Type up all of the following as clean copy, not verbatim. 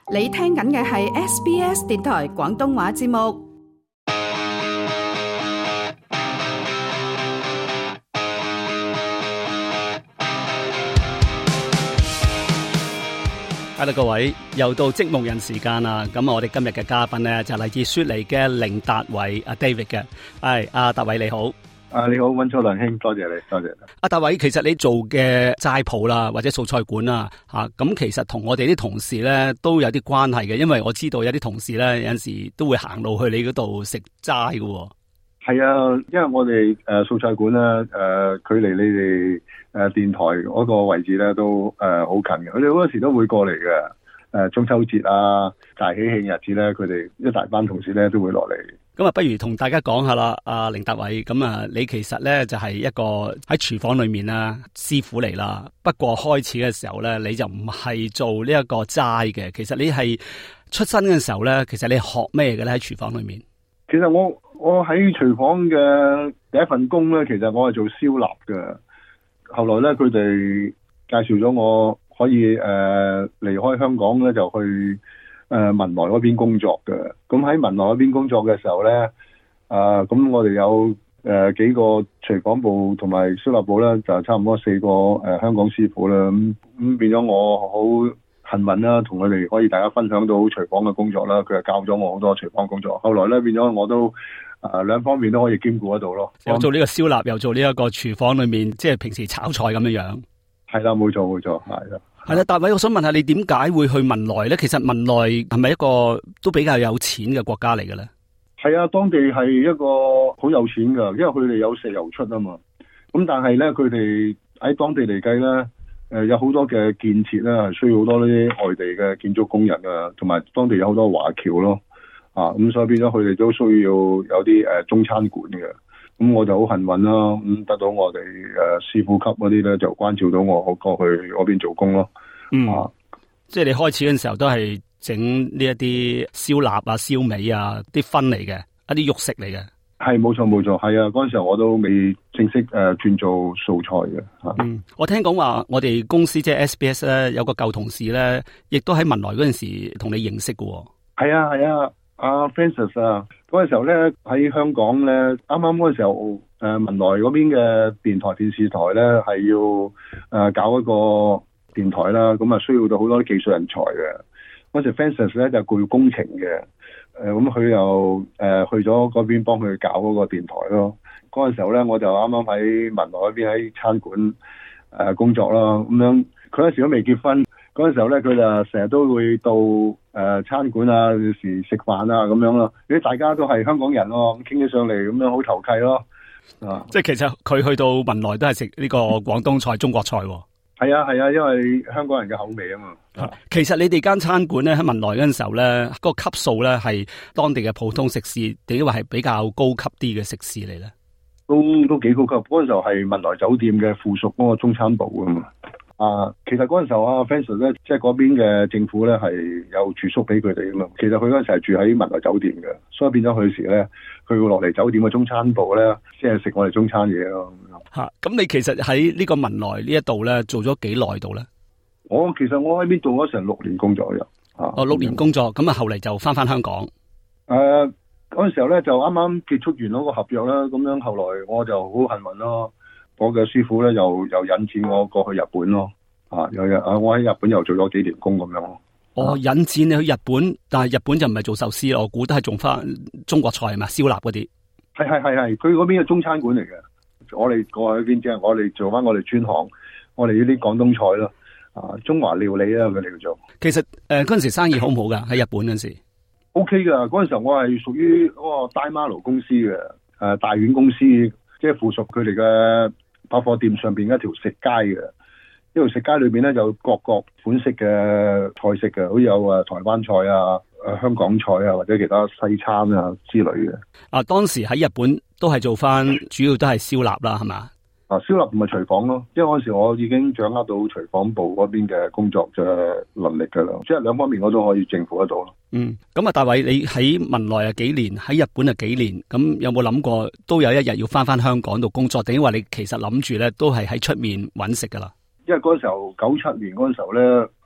你聽緊嘅係 SBS 電台廣東話節目。 Hello 各位，又到積木人時間啦。咁我哋今日嘅嘉賓咧就嚟自雪梨嘅凌達偉阿 David 嘅。係阿達偉你好。 你好，溫楚良兄，多謝你，多謝。 阿達偉，其實你做嘅齋鋪啦，或者素菜館啦，咁其實同我哋啲同事咧都有啲關係嘅，因為我知道有啲同事咧有陣時都會行路去你嗰度食齋嘅。 係啊，因為我哋素菜館咧距離你哋電台嗰個位置咧都好近嘅，佢哋好多時都會過嚟嘅。中秋節啊，大喜慶日子咧，佢哋一大班同事咧都會落嚟。 咁啊，不如同大家講下啦，阿凌達偉，咁啊，你其實咧就係一個喺廚房裏面啦師傅嚟啦。不過開始嘅時候咧，你就唔係做呢一個齋嘅。其實你係出身嘅時候咧，其實你學咩嘅咧喺廚房裏面？ 其實我喺廚房嘅第一份工咧，其實我係做燒臘嘅。後來咧，佢哋介紹咗我可以離開香港咧，就去文萊嗰邊工作嘅。咁喺文萊嗰邊工作嘅時候咧，咁我哋有幾個廚房部同埋燒臘部咧，就差唔多4個香港師傅啦。咁變咗我好幸運啦，同佢哋可以大家分享到廚房嘅工作啦。佢又教咗我好多廚房工作。後來咧變咗我都兩方面都可以兼顧得到咯。 又做呢個燒臘，又做呢一個廚房裏面，即係平時炒菜咁樣樣。係啦，冇錯，係啦。 係啦，達偉，我想問下你點解會去文萊咧？其實文萊係咪一個都比較有錢嘅國家嚟嘅咧？ 係啊，當地係一個好有錢噶，因為佢哋有石油出啊嘛。咁但係咧，佢哋喺當地嚟計咧，有好多嘅建設咧，係需要好多呢啲外地嘅建築工人啊，同埋當地有好多華僑咯。咁所以變咗佢哋都需要有啲中餐館嘅。咁我就好幸運啦，咁得到我哋師傅級嗰啲咧就關照到我過去嗰邊做工咯。 即係你開始嘅時候都係整呢一啲燒臘啊、燒味啊啲葷嚟嘅，一啲肉食嚟嘅。 係冇錯，係啊！嗰陣時候我都未正式轉做素菜嘅。 我聽講話我哋公司即係 SBS 咧有個舊同事咧，亦都喺文萊嗰陣時同你認識嘅。 係啊。阿 Francis 啊，嗰陣時候咧喺香港咧，啱啱嗰陣時候文萊嗰邊嘅電台電視台咧係要搞一個電台啦，咁啊需要到好多技術人才嘅。嗰時 Francis 咧就做工程嘅，咁佢又去咗嗰邊幫佢搞嗰個電台咯。嗰陣時候咧我就啱啱喺文萊嗰邊喺餐館工作啦，咁樣佢嗰時都未結婚。嗰陣時候咧，佢就成日都會到餐館啊，有時食飯啊咁樣咯。如果大家都係香港人咯，咁傾起上嚟咁樣好投契咯。 即係其實佢去到文萊都係食呢個廣東菜、中國菜。 係啊，因為香港人嘅口味啊嘛。 其實你哋間餐館咧喺文萊嗰陣時候咧，個級數咧係當地嘅普通食肆，定話係比較高級啲嘅食肆嚟咧？ 都幾高級。嗰陣時候係文萊酒店嘅附屬嗰個中餐部啊嘛。其實嗰陣時候Francis 咧，即係嗰邊嘅政府咧係有住宿俾佢哋噶嘛。其實佢嗰陣時係住喺文萊酒店嘅，所以變咗佢時咧，佢會落嚟酒店嘅中餐部咧，即係食我哋中餐嘢咯。 咁你其實喺呢個文萊呢一度咧做咗幾耐度咧？ 其實我喺邊做咗成6年工作嘅。 6年工作，咁啊後嚟就翻香港。 嗰陣時候咧就啱啱結束完嗰個合約啦，咁樣後來我就好幸運咯。我嘅師傅咧又引薦我過去日本咯，我喺日本又做咗幾年工咁樣咯。 引薦你去日本，但係日本就唔係做壽司，我估都係做翻中國菜係嘛，燒臘嗰啲。 係，佢嗰邊係中餐館嚟嘅。我哋過去邊即係我哋做翻我哋專項，我哋呢啲廣東菜咯，中華料理啦佢哋叫做。其實嗰陣時生意好唔好噶？喺日本嗰陣時 OK 噶，嗰陣時候我係屬於嗰個大馬路公司嘅，大丸公司，即係附屬佢哋嘅百貨店上邊一條食街嘅，呢條食街裏邊咧就各款式嘅菜式嘅，好似有台灣菜啊、香港菜啊或者其他西餐啊之類嘅。 當時喺日本都係做翻，主要都係燒臘啦，係嘛？ 燒臘唔係廚房咯，因為嗰時我已經掌握到廚房部嗰邊嘅工作嘅能力噶啦，即係兩方面我都可以應付得到咯。 咁達偉，你喺文萊幾年，喺日本幾年，咁有冇諗過都有一日要翻香港度工作？定係話你其實諗住咧都係喺出面揾食噶啦？ 因為嗰時候97年嗰陣時候咧，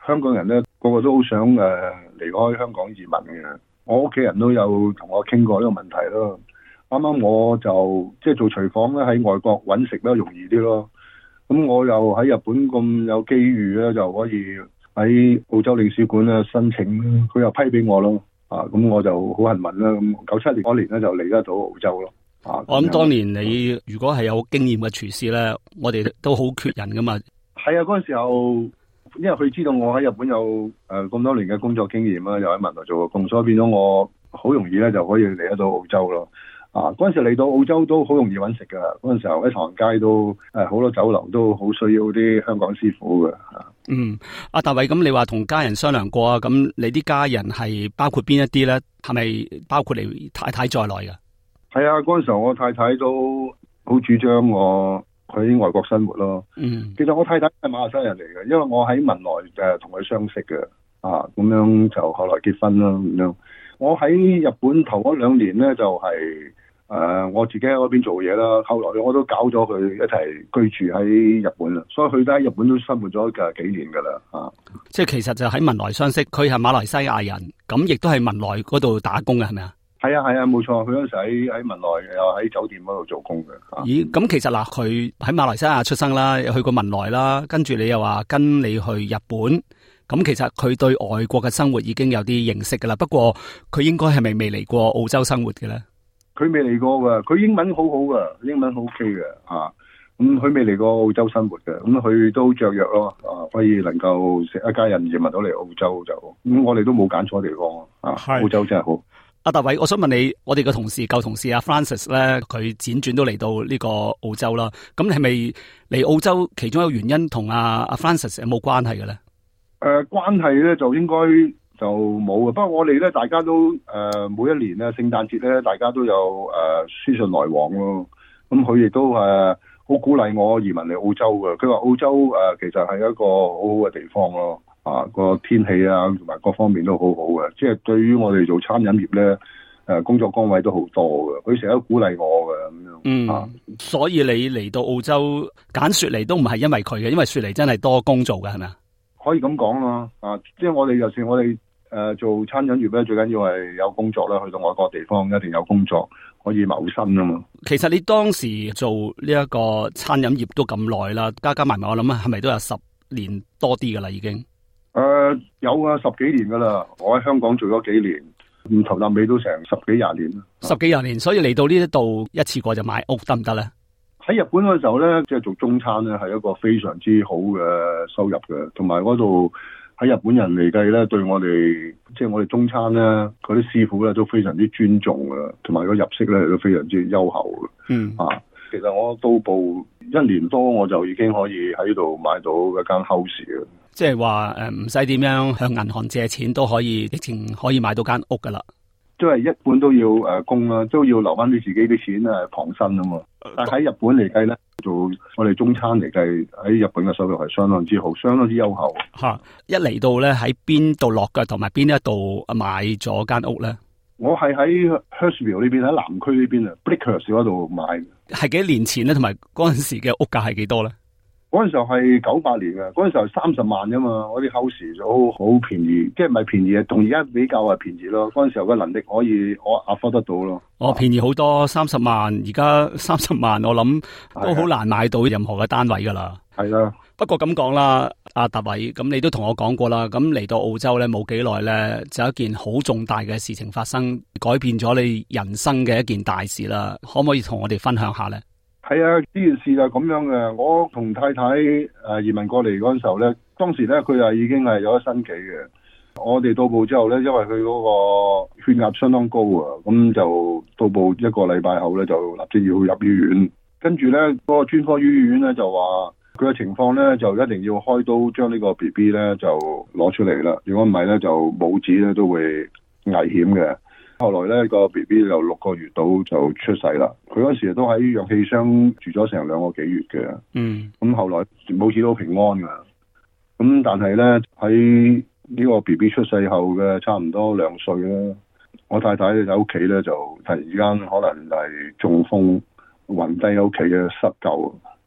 香港人咧個個都好想離開香港移民嘅。我屋企人都有同我傾過呢個問題咯。啱啱我就即係做廚房咧，喺外國揾食咧容易啲咯。咁我又喺日本咁有機遇咧，就可以喺澳洲領事館咧申請，佢又批俾我咯。咁我就好幸運啦。咁97年嗰年咧就嚟得到澳洲咯。 我諗當年你如果係有經驗嘅廚師咧，我哋都好缺人噶嘛。 係啊，嗰陣時候，因為佢知道我喺日本有咁多年嘅工作經驗啦，又喺文萊做過工，所以變咗我好容易咧就可以嚟得到澳洲咯。嗰陣時嚟到澳洲都好容易揾食噶。嗰陣時候喺唐人街都好多酒樓都好需要啲香港師傅嘅。 阿大衛，咁你話同家人商量過啊？咁你啲家人係包括邊一啲咧？係咪包括你太太在內㗎？ 係啊，嗰陣時候我太太都好主張我喺外國生活咯。其實我太太係馬來西亞人嚟嘅，因為我喺文萊同佢相識嘅。咁樣就後來結婚啦咁樣。我喺日本頭嗰2年咧就係我自己喺嗰邊做嘢啦。後來我都搞咗佢一齊居住喺日本啦，所以佢都喺日本都生活咗幾年噶啦。 即係其實就喺文萊相識，佢係馬來西亞人，咁亦都係文萊嗰度打工嘅，係咪啊？ 係啊，冇錯。佢嗰時喺文萊又喺酒店嗰度做工嘅。 咦？咁其實嗱，佢喺馬來西亞出生啦，又去過文萊啦，跟住你又話跟你去日本，咁其實佢對外國嘅生活已經有啲認識噶啦。不過佢應該係咪未嚟過澳洲生活嘅咧？佢未嚟過噶，佢英文好好噶，英文好 OK 嘅。咁佢未嚟過澳洲生活嘅，咁佢都雀躍咯。可以能夠成一家人移民到嚟澳洲就，咁我哋都冇揀錯地方。澳洲真係好。阿大衛，我想問你，我哋嘅舊同事阿 Francis 咧，佢輾轉都嚟到呢個澳洲啦。咁係咪嚟澳洲其中一個原因同阿 Francis 有冇關係嘅咧？ 關係咧就應該就冇嘅。不過我哋咧大家都每一年咧聖誕節咧大家都有書信來往咯。咁佢亦都好鼓勵我移民嚟澳洲嘅。佢話澳洲其實係一個好好嘅地方咯。個天氣啊，同埋各方面都好好嘅，即係對於我哋做餐飲業咧，工作崗位都好多嘅。佢成日都鼓勵我嘅咁樣。 所以你嚟到澳洲揀雪梨都唔係因為佢嘅，因為雪梨真係多工做嘅，係咪啊？ 可以咁講咯。即係我哋就算我哋做餐飲業咧，最緊要係有工作啦。去到外國地方一定有工作可以謀生啊嘛。其實你當時做呢一個餐飲業都咁耐啦，加埋我諗係咪都有10年多啲噶啦已經？有10幾年噶啦，我喺香港做咗幾年，頭搭尾都成10幾20年啦。10幾20年，所以嚟到呢一度一次過就買屋得唔得咧？喺日本嗰時候咧，即係做中餐咧，係一個非常之好嘅收入嘅，同埋嗰度喺日本人嚟計咧，對我哋即係我哋中餐咧，嗰啲師傅咧都非常之尊重嘅，同埋個入息咧都非常之優厚嘅。其實我到步1年多，我就已經可以喺度買到一間 house 嘅。即係話唔使點樣向銀行借錢都可以，直情可以買到間屋噶啦。即係一般都要供啦，都要留翻啲自己啲錢傍身啊嘛。但係喺日本嚟計咧，做我哋中餐嚟計喺日本嘅收入係相當之好，相當之優厚。一嚟到咧喺邊度落腳，同埋邊一度買咗間屋咧？我係喺 Hurstville 呢邊，喺南區呢邊啊 Bleakhurst 嗰度買。係幾年前咧，同埋嗰陣時嘅屋價係幾多咧？嗰陣時候係98年嘅，嗰陣時候30萬啫嘛，我啲 house 就好便宜，即係唔係便宜啊，同而家比較係便宜咯。嗰陣時候嘅能力可以我 afford 得到咯。便宜好多，30萬，而家30萬，我諗都好難買到任何嘅單位噶啦。係啦，不過咁講啦，阿達偉，咁你都同我講過啦，咁嚟到澳洲咧冇幾耐咧，就有一件好重大嘅事情發生，改變咗你人生嘅一件大事啦，可唔可以同我哋分享下咧？係啊，呢件事就係咁樣嘅。我同太太移民過嚟嗰陣時候咧，當時咧佢已經係有咗身紀嘅。我哋到埗之後咧，因為佢嗰個血壓相當高啊，咁就到埗1個禮拜後咧就立即要入醫院。跟住咧嗰個專科醫院咧就話佢嘅情況咧就一定要開刀將呢個 BB 咧就攞出嚟啦。如果唔係咧就母子咧都會危險嘅。後來咧個 BB 就6個月到就出世啦。佢嗰時都喺氧氣箱住咗成2個幾月嘅。咁後來母子都平安噶。咁但係咧喺呢個 BB 出世後嘅差唔多2歲啦，我太太喺屋企咧就突然間可能係中風暈低喺屋企嘅失救。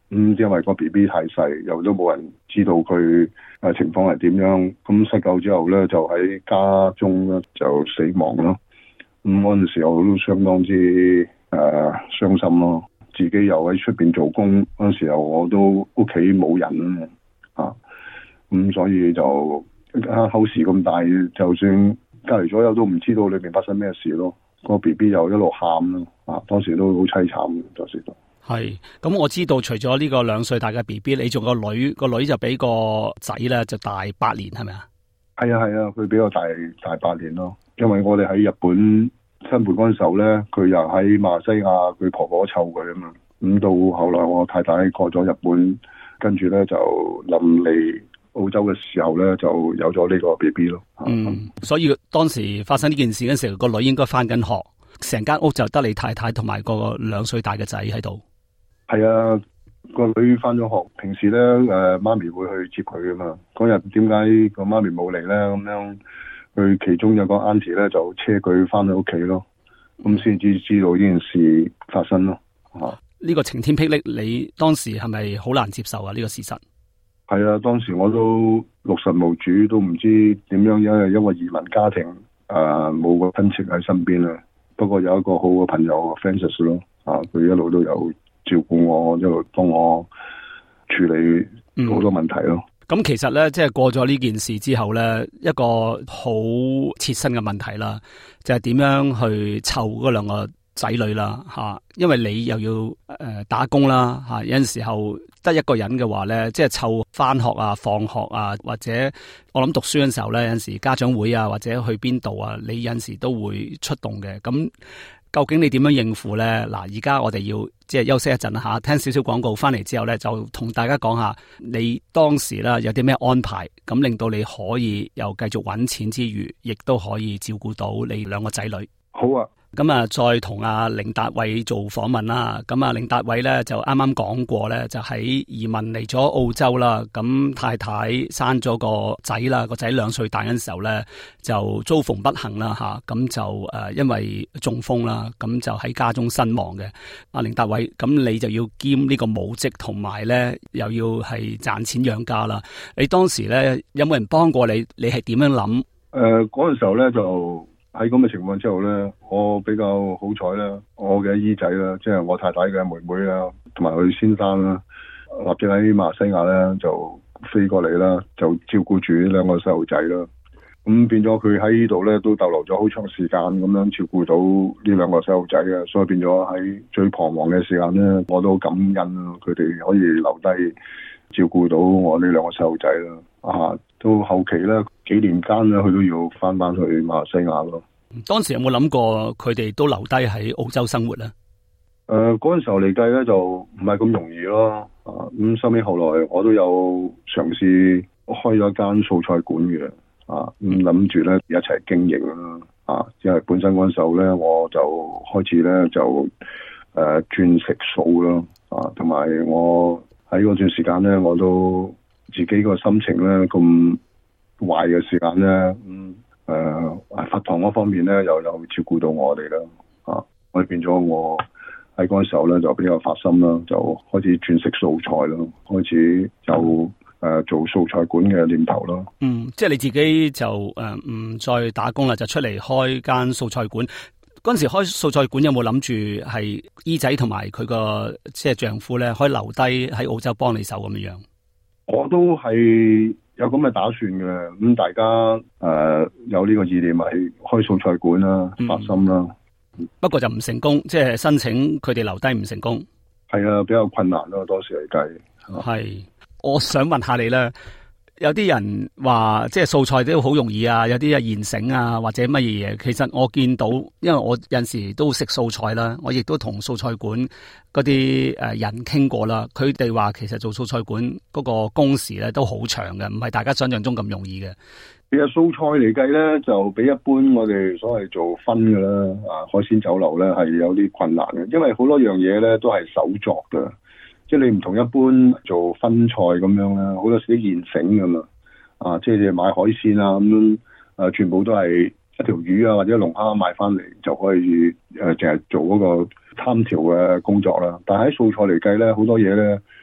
因為個 B B 太細，又都冇人知道佢情況係點樣。咁失救之後咧，就喺家中咧就死亡咯。咁嗰陣時候都相當之傷心咯。自己又喺出邊做工嗰陣時候，我都屋企冇人啊。咁所以就口時咁大，就算隔離左右都唔知道裏邊發生咩事咯。個 B B 又一路喊咯，當時都好凄慘，當時都係。咁我知道除咗呢個2歲大嘅 B B， 你仲個女就比個仔咧就大8年，係咪啊？係啊，佢比我大8年咯。因為我哋喺日本新搬嗰陣時候咧，佢又喺馬來西亞，佢婆婆湊佢啊嘛。咁到後來我太太過咗日本，跟住咧就臨嚟澳洲嘅時候咧，就有咗呢個 B B 咯。 所以當時發生呢件事嘅時候，個女應該翻緊學，成間屋就得你太太同埋個2歲大嘅仔喺度。 係啊，個女翻咗學，平時咧媽咪會去接佢噶嘛。嗰日點解個媽咪冇嚟咧？咁樣佢其中有個 auntie 咧就車佢翻去屋企咯，咁先至知道呢件事發生咯。 呢個晴天霹靂，你當時係咪好難接受啊？呢個事實係啊，當時我都六神無主，都唔知點樣，因為移民家庭冇個親戚喺身邊啊。不過有一個好嘅朋友 Francis 咯，佢一路都有照顧我，一路幫我處理好多問題咯。 咁其實咧，即係過咗呢件事之後咧，一個好切身嘅問題啦，就係點樣去湊嗰2個仔女啦，因為你又要打工啦，有陣時候得一個人嘅話咧，即係湊翻學啊、放學啊，或者我諗讀書嘅時候咧，有陣時家長會啊，或者去邊度啊，你有陣時都會出動嘅。咁究竟你點樣應付咧？嗱，而家我哋要即係休息一陣吓，聽少少廣告，翻嚟之後咧，就同大家講下你當時啦有啲咩安排，咁令到你可以又繼續搵錢之餘，亦都可以照顧到你2個仔女。 好啊。 咁再同阿凌達偉做訪問啦。咁凌達偉咧就啱啱講過咧，就喺移民嚟咗澳洲啦。咁太太生咗個仔啦，個仔2歲大嗰陣時候咧，就遭逢不幸啦吓。咁就因為中風啦，咁就喺家中身亡嘅。阿凌達偉，咁你就要兼呢個母職，同埋咧又要係賺錢養家啦。你當時咧有冇人幫過你？你係點樣諗？ 嗰陣時候咧就。喺咁嘅情況之後咧，我比較好彩啦，我嘅姨仔啦，即係我太太嘅妹妹啦，同埋佢先生啦，立即喺馬來西亞咧就飛過嚟啦，就照顧住呢2個細路仔啦。咁變咗佢喺呢度咧都逗留咗好長時間，咁樣照顧到呢2個細路仔嘅，所以變咗喺最彷徨嘅時間咧，我都感恩佢哋可以留低照顧到我呢2個細路仔啦。到後期咧幾年間咧，佢都要翻去馬來西亞咯。 當時有冇諗過佢哋都留低喺澳洲生活咧？ 嗰陣時候嚟計咧就唔係咁容易咯。咁收尾後來我都有嘗試開咗間素菜館嘅。咁諗住咧一齊經營啦。因為本身嗰陣時候咧我就開始咧就轉食素咯。同埋我喺嗰段時間咧我都自己個心情咧咁壞嘅時間咧，佛堂嗰方面咧又有照顧到我哋啦，我變咗我喺嗰陣時候咧就比較發心啦，就開始轉食素菜啦，開始就做素菜館嘅念頭啦。 即係你自己就唔再打工啦，就出嚟開間素菜館。嗰陣時開素菜館有冇諗住係姨仔同埋佢個即係丈夫咧，可以留低喺澳洲幫你手咁樣？ 我都係有咁嘅打算嘅，咁大家有呢個意念係開素菜館啦，發心啦。 不過就唔成功，即係申請佢哋留低唔成功。 係啊，比較困難咯，當時嚟計。 係，我想問下你咧，有啲人話即係素菜都好容易啊，有啲現成啊或者乜嘢嘢。其實我見到，因為我有陣時都食素菜啦，我亦都同素菜館嗰啲人傾過啦。佢哋話其實做素菜館嗰個工時咧都好長嘅，唔係大家想象中咁容易嘅。 其實素菜嚟計咧，就比一般我哋所謂做分嘅啦，海鮮酒樓咧係有啲困難嘅，因為好多樣嘢咧都係手作嘅，即係你唔同一般做分菜咁樣啦，好多時啲現成噶嘛，即係你買海鮮啊咁樣，全部都係一條魚啊或者龍蝦買翻嚟就可以淨係做嗰個烹調嘅工作啦。但係喺素菜嚟計咧，好多嘢咧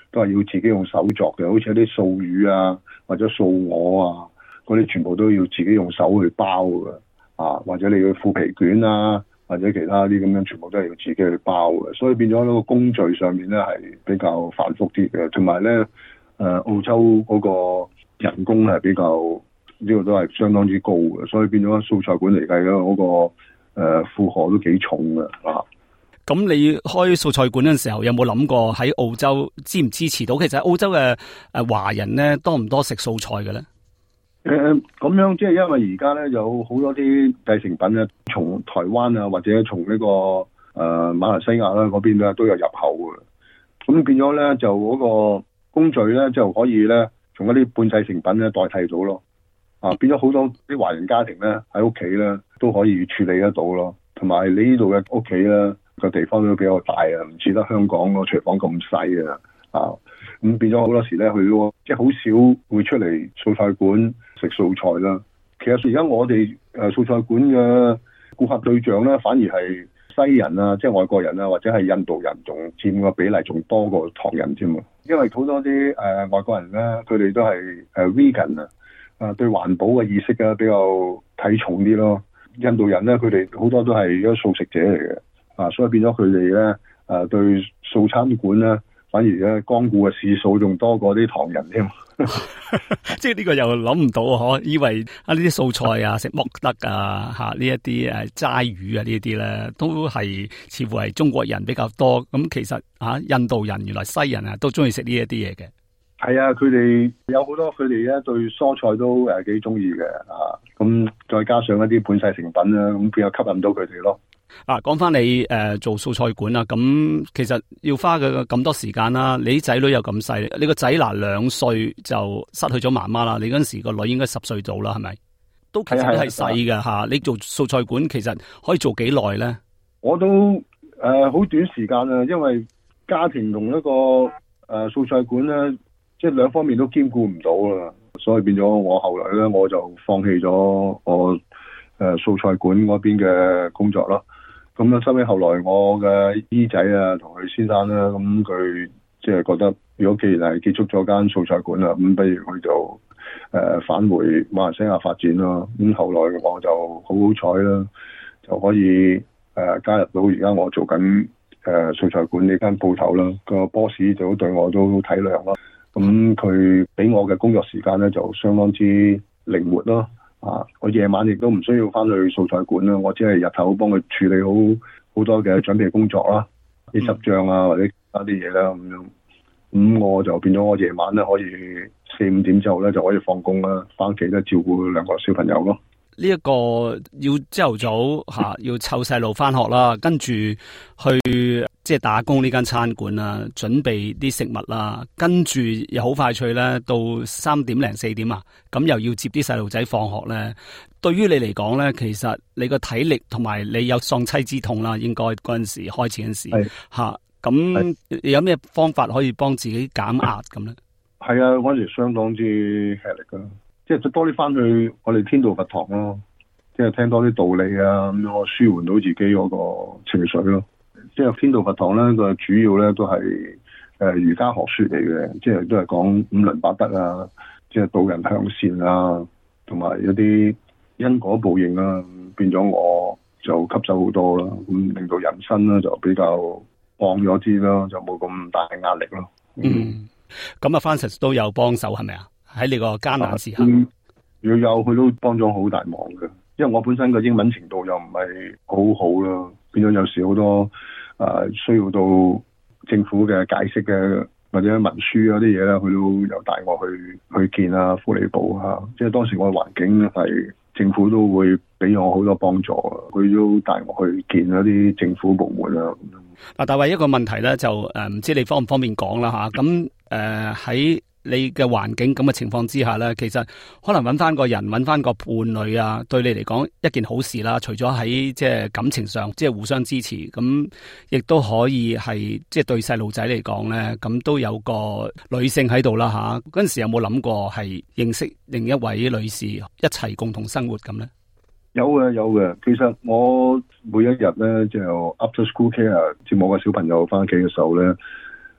都係要自己用手作嘅，好似一啲素魚啊或者素鵝啊嗰啲，全部都要自己用手去包嘅啊，或者你要腐皮卷啊或者其他啲咁樣，全部都係要自己去包嘅，所以變咗呢個工序上面咧係比較繁複啲嘅，同埋咧澳洲嗰個人工係比較呢個都係相當之高嘅，所以變咗素菜館嚟計咧嗰個負荷都幾重嘅啊。 咁你開素菜館嗰陣時候，有冇諗過喺澳洲支唔支持到？其實澳洲嘅華人咧多唔多食素菜嘅咧？ 咁樣即係因為而家咧有好多啲製成品咧，從台灣啊或者從呢個馬來西亞啦嗰邊咧都有入口嘅，咁變咗咧就嗰個工序咧就可以咧從一啲半製成品咧代替到咯，啊變咗好多啲華人家庭咧喺屋企咧都可以處理得到咯，同埋你呢度嘅屋企咧個地方都比較大啊，唔似得香港個廚房咁細啊，咁變咗好多時咧佢都即係好少會出嚟素菜館食素菜啦。其實而家我哋素菜館嘅顧客對象咧，反而係西人啊，即係外國人啊，或者係印度人，仲佔個比例仲多過唐人添啊。因為好多啲外國人咧，佢哋都係vegan 啊，對環保嘅意識啊比較睇重啲咯。印度人咧，佢哋好多都係一個素食者嚟嘅啊，所以變咗佢哋咧對素餐館咧，反而咧光顧嘅次數仲多過啲唐人添。 即係呢個又諗唔到嗬，以為呢啲素菜啊食剝得啊吓呢一啲齋魚啊呢啲咧都係似乎係中國人比較多，咁其實印度人原來西人啊都中意食呢一啲嘢嘅。係啊，佢哋有好多佢哋咧對蔬菜都幾中意嘅啊，咁再加上一啲半製成品啦，咁比較吸引到佢哋咯。 講翻你做素菜館啦，咁其實要花嘅咁多時間啦。你仔女又咁細，你個仔2歲就失去咗媽媽啦。你嗰陣時個女應該10歲到啦，係咪？都其實都係細嘅吓。你做素菜館其實可以做幾耐咧？我都好短時間啊，因為家庭同一個素菜館咧，即係兩方面都兼顧唔到啦，所以變咗我後來咧我就放棄咗我素菜館嗰邊嘅工作咯。咁咧，收尾後來我嘅姨仔啊，同佢先生啦，咁佢即係覺得，如果既然係結束咗間素菜館啦，咁不如佢就返回馬來西亞發展咯。咁後來我就好好彩啦，就可以加入到而家我做緊素菜館呢間鋪頭啦。個 boss 就對我都體諒咯。咁佢俾我嘅工作時間咧就相當之靈活咯。我夜晚亦都唔需要翻去素菜館啦，我只係日頭幫佢處理好多嘅準備工作啦，啲執賬啊或者其他啲嘢啦咁樣。咁我就變咗我夜晚咧可以4-5點之後咧就可以放工啦，翻屋企咧照顧2個小朋友咯。呢一個要朝頭早要湊細路翻學啦，跟住去即係打工呢間餐館啦，準備啲食物啦，跟住又好快脆咧，到3點零4點啊，咁又要接啲細路仔放學咧。對於你嚟講咧，其實你個體力同埋你有喪妻之痛啦，應該嗰陣時開始嗰陣時吓，咁有咩方法可以幫自己減壓咁咧？係啊，嗰陣時相當之吃力噶。即係多啲翻去我哋天道佛堂咯，即係聽多啲道理啊，咁樣我舒緩到自己嗰個情緒咯。即係天道佛堂咧個主要咧都係儒家學說嚟嘅，即係都係講五倫八德啊，即係導人向善啊，同埋一啲因果報應啊，變咗我就吸收好多啦，咁令到人生咧就比較放咗啲咯，就冇咁大壓力咯。咁啊 Francis 都有幫手係咪啊？喺你個艱難時刻，如果有佢都幫咗好大忙嘅，因為我本身個英文程度又唔係好好啦，變咗有時好多需要到政府嘅解釋嘅或者文書嗰啲嘢咧，佢都有帶我去見啊福利部啊，即係當時我嘅環境係政府都會俾我好多幫助啊，佢都帶我去見嗰啲政府部門啊。嗱，大衛一個問題咧就唔知你方唔方便講啦吓，咁喺你嘅環境咁嘅情況之下咧，其實可能揾翻個人，揾翻個伴侶啊，對你嚟講一件好事啦。除咗喺即係感情上，即係互相支持，咁亦都可以係即係對細路仔嚟講咧，咁都有個女性喺度啦吓。嗰陣時有冇諗過係認識另一位女士一齊共同生活咁咧？有嘅。其實我每一日咧就 after school care 接我個小朋友翻屋企嘅時候咧。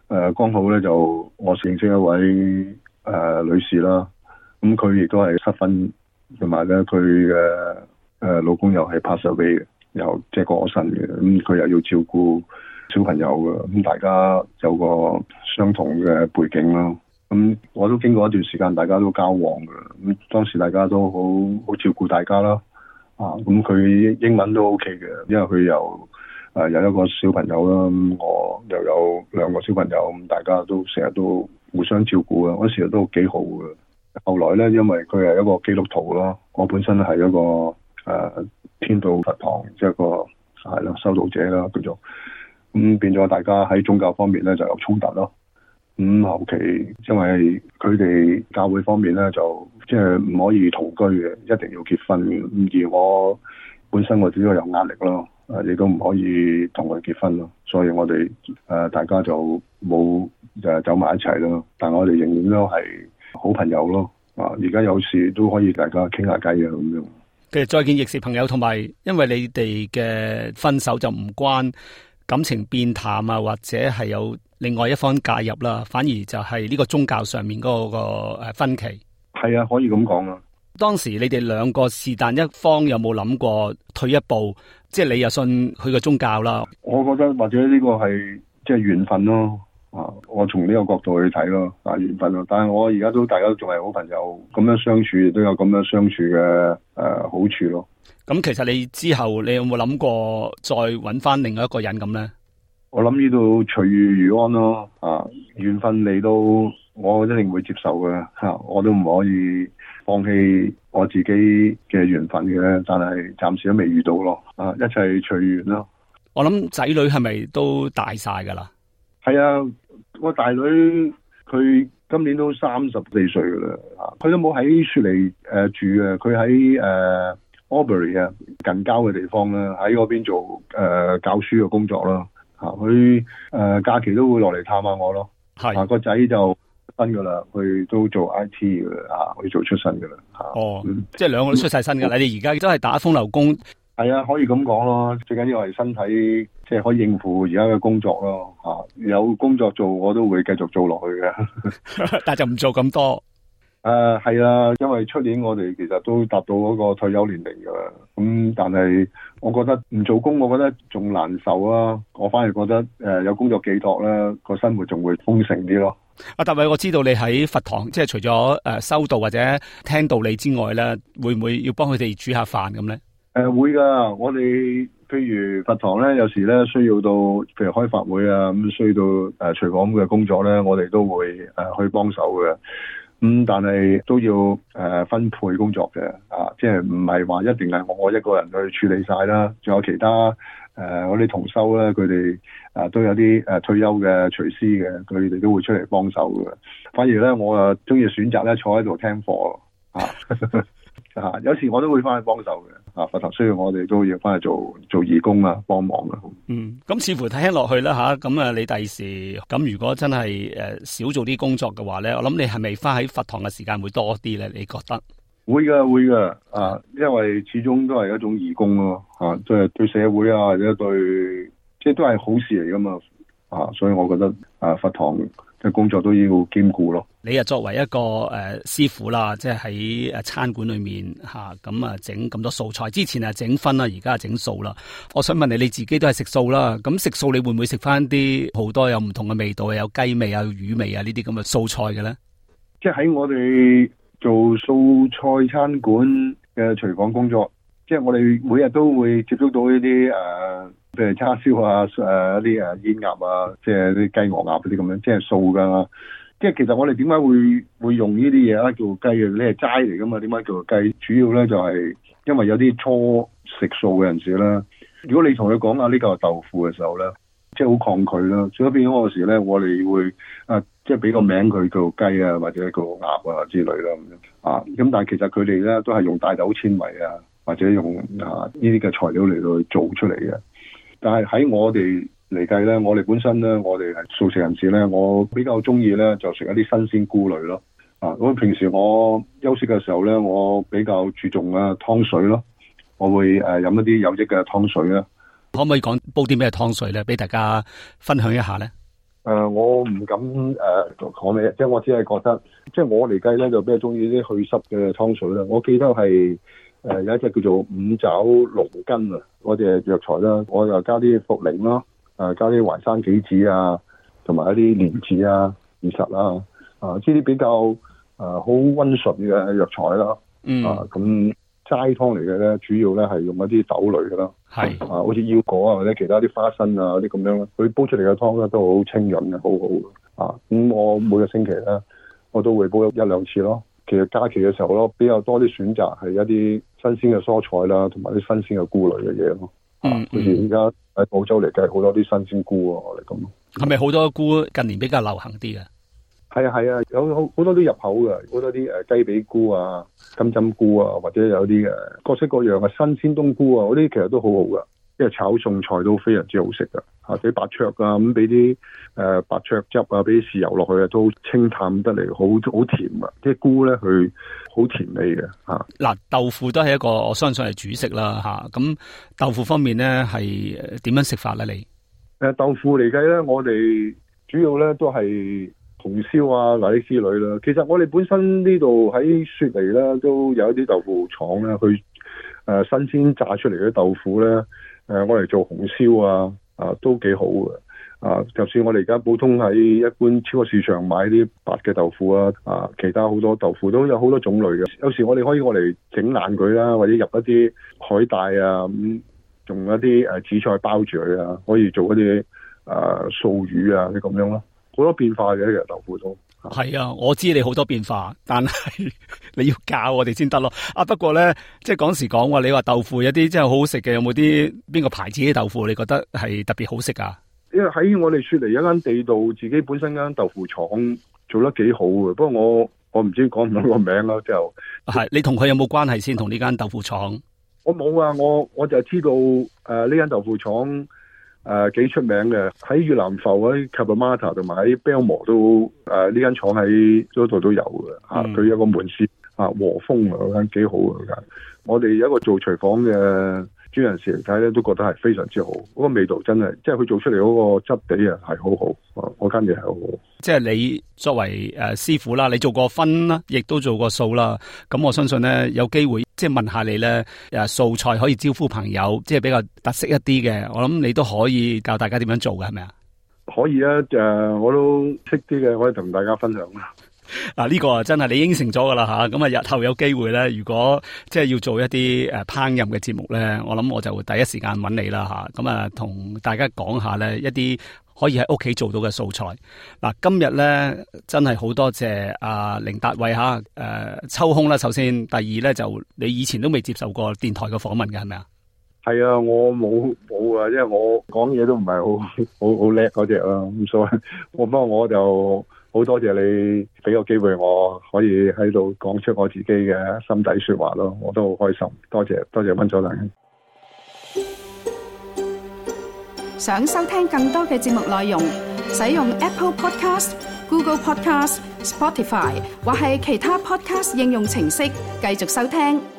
剛好咧就我認識一位女士啦，咁佢亦都係失婚，同埋咧佢嘅老公又係 pass away 嘅，又即係過咗身嘅，咁佢又要照顧小朋友嘅，咁大家有個相同嘅背景啦。咁我都經過一段時間，大家都交往嘅，咁當時大家都好照顧大家啦。咁佢英文都 OK 嘅，因為佢又有一個小朋友啦，我又有2個小朋友，咁大家都成日都互相照顧啊，嗰時都幾好嘅。後來咧，因為佢係一個基督徒咯，我本身係一個天道佛堂即係一個係啦修道者啦叫做，咁變咗大家喺宗教方面咧就有衝突咯。咁後期因為佢哋教會方面咧就即係唔可以同居嘅，一定要結婚嘅。而我本身我自己有壓力咯，亦都唔可以同佢結婚咯，所以我哋大家就冇走埋一齊咯。但我哋仍然都係好朋友咯。而家有時都可以大家傾下偈啊咁樣。 其實再見亦是朋友，同埋因為你哋嘅分手就唔關感情變淡啊，或者係有另外一方介入啦，反而就係呢個宗教上面嗰個分歧。 係啊，可以咁講啊。 當時你哋兩個是但一方有冇諗過退一步？即係你又信佢個宗教啦？ 我覺得或者呢個係即係緣分咯。我從呢個角度去睇咯，緣分咯。但係我而家都大家都仲係好朋友，咁樣相處亦都有咁樣相處嘅好處咯。 咁其實你之後你有冇諗過再揾翻另外一個人咁咧？ 我諗呢度隨遇而安咯。緣分嚟到，我一定會接受嘅。我都唔可以放棄我自己嘅緣分嘅，但係暫時都未遇到咯。一切隨緣咯。 我諗仔女係咪都大晒噶啦？ 係啊，我大女佢今年都34歲噶啦，佢都冇喺雪梨住嘅，佢喺Albury 啊近郊嘅地方啦，喺嗰邊做教書嘅工作啦。佢假期都會落嚟探下我咯。係個仔就出身噶啦，佢都做 IT 嘅啦，佢做出身噶啦。 即係兩個都出晒身噶啦。你哋而家都係打風流工。 係啊，可以咁講咯。最緊要係身體即係可以應付而家嘅工作咯。有工作做，我都會繼續做落去嘅。 但係就唔做咁多。 係啊，因為出年我哋其實都達到嗰個退休年齡噶啦。咁但係我覺得唔做工，我覺得仲難受啊。我反而覺得有工作寄託咧，個生活仲會豐盛啲咯。達偉，我知道你喺佛堂，即係除咗修道或者聽道理之外咧，會唔會要幫佢哋煮下飯咁咧？會噶，我哋譬如佛堂咧，有時咧需要到，譬如開法會啊，咁需要到廚房嘅工作咧，我哋都會去幫手嘅。但係都要分配工作嘅，即係唔係話一定係我一個人去處理晒啦。仲有其他我啲同修咧，佢哋都有啲退休嘅廚師嘅，佢哋都會出嚟幫手嘅。反而咧，我啊中意選擇咧坐喺度聽課有時我都會翻去幫手嘅。佛堂需要我哋都要翻去做義工啊，幫忙啊。咁似乎聽落去啦吓，咁你第時咁如果真係少做啲工作嘅話咧，我諗你係咪翻喺佛堂嘅時間會多啲咧？你覺得？會噶，因為始終都係一種義工咯，即係對社會啊，或者對即係都係好事嚟噶嘛，所以我覺得佛堂嘅工作都要兼顧咯。你啊作為一個師傅啦，即係喺餐館裏面咁整咁多素菜，之前整葷啦，而家整素啦。我想問你，你自己都係食素啦，咁食素你會唔會食翻啲好多有唔同嘅味道，有雞味啊、魚味啊呢啲咁嘅素菜嘅咧？即係喺我哋做素菜餐館嘅廚房工作，即係我哋每日都會接觸到呢啲譬如叉燒啊、一啲煙鴨啊，即係啲雞鵝鴨嗰啲咁樣，即係素噶。即係其實我哋點解會用呢啲嘢啦？叫雞嘅，你係齋嚟噶嘛？點解叫雞？主要咧就係因為有啲初食素嘅人士啦。如果你同佢講呢個係豆腐嘅時候咧，即係好抗拒啦。所以變咗嗰時咧，我哋會即係俾個名佢叫雞啊，或者叫鴨啊之類啦咁樣。咁但係其實佢哋咧都係用大豆纖維啊，或者用呢啲嘅材料嚟到去做出嚟嘅。但係喺我哋嚟計咧，我哋本身咧，我哋係素食人士咧，我比較中意咧就食一啲新鮮菇類咯。咁平時我休息嘅時候咧，我比較注重湯水咯，我會飲一啲有益嘅湯水啦。可唔可以講煲啲咩湯水咧，俾大家分享一下咧？ 我唔敢講咩，即係我只係覺得，即係我嚟計咧就比較中意啲去濕嘅湯水啦。我記得係有一隻叫做五爪龍根啊，嗰隻藥材啦，我又加啲茯苓啦，加啲淮山杞子啊，同埋一啲蓮子啊、芫實啦，呢啲比較好溫順嘅藥材啦。咁齋湯嚟嘅咧，主要咧係用一啲豆類嘅啦，好似腰果啊或者其他啲花生啊嗰啲咁樣，佢煲出嚟嘅湯咧都好清潤嘅，好好嘅。咁我每個星期咧，我都會煲一兩次咯。其實假期嘅時候咯，比較多啲選擇係一啲新鮮嘅蔬菜啦，同埋啲新鮮嘅菇類嘅嘢咯。好似而家喺澳洲嚟計好多啲新鮮菇啊，我哋咁。係咪好多菇近年比較流行啲嘅？係啊，有好多啲入口嘅，好多啲雞髀菇啊、金針菇啊，或者有啲各式各樣嘅新鮮冬菇啊，嗰啲其實都好好噶，因為炒餸菜都非常之好食噶。俾白灼啊，咁俾啲白灼汁啊，俾啲豉油落去啊，都清淡得嚟，好甜啊！啲菇咧，佢好甜味嘅嚇。嗱，豆腐都係一個我相信係主食啦嚇。咁豆腐方面咧係點樣食法咧？你豆腐嚟計咧，我哋主要咧都係紅燒啊嗱啲之類啦。其實我哋本身呢度喺雪梨咧都有一啲豆腐廠咧，去新鮮炸出嚟嘅豆腐咧，我哋做紅燒啊。都幾好嘅，就算我哋而家普通喺一般超級市場買啲白嘅豆腐啊，其他好多豆腐都有好多種類嘅。有時我哋可以嚟整爛佢啦，或者入一啲海帶啊，咁用一啲紫菜包住佢啊，可以做一啲素魚啊啲咁樣咯，好多變化嘅其實豆腐都。係啊，我知你好多變化，但係你要教我哋先得咯。不過咧，即係講時講話，你話豆腐有啲真係好好食嘅，有冇啲邊個牌子嘅豆腐你覺得係特別好食啊？因為喺我哋雪梨有一間地道自己本身間豆腐廠做得幾好嘅，不過我唔知講唔到個名啦。就係你同佢有冇關係先？同呢間豆腐廠？我冇啊，我就知道呢間豆腐廠。幾出名嘅，喺越南埠喺 Cabramatta 同埋喺 Belmore 都呢間廠喺嗰度都有嘅。佢有個門市和風嗰間幾好嘅間。我哋有一個做廚房嘅專人士嚟睇咧，都覺得係非常之好。嗰個味道真係，即係佢做出嚟嗰個質地啊，係好好。嗰間嘢係好好。即係你作為師傅啦，你做過分啦，亦都做過素啦。咁我相信咧，有機會即係問下你咧，素菜可以招呼朋友，即係比較特色一啲嘅。我諗你都可以教大家點樣做嘅，係咪啊？可以啊，我都識啲嘅，可以同大家分享啦。呢個真係你應承咗噶啦吓，咁日後有機會咧，如果即係要做一啲烹飪嘅節目咧，我諗我就會第一時間揾你啦吓，咁同大家講下咧一啲可以喺屋企做到嘅素菜。今日咧真係好多謝凌達偉吓，抽空啦首先，第二咧就你以前都未接受過電台嘅訪問嘅係咪啊？係啊，我冇啊，因為我講嘢都唔係好叻嗰隻啦，咁所以不過我就。好多謝你俾個機會我可以喺度講出我自己嘅心底說話咯，我都好開心。多謝溫佐敦。 想收聽更多嘅節目內容，使用 Apple Podcast、Google Podcast、Spotify 或係其他 Podcast 應用程式繼續收聽。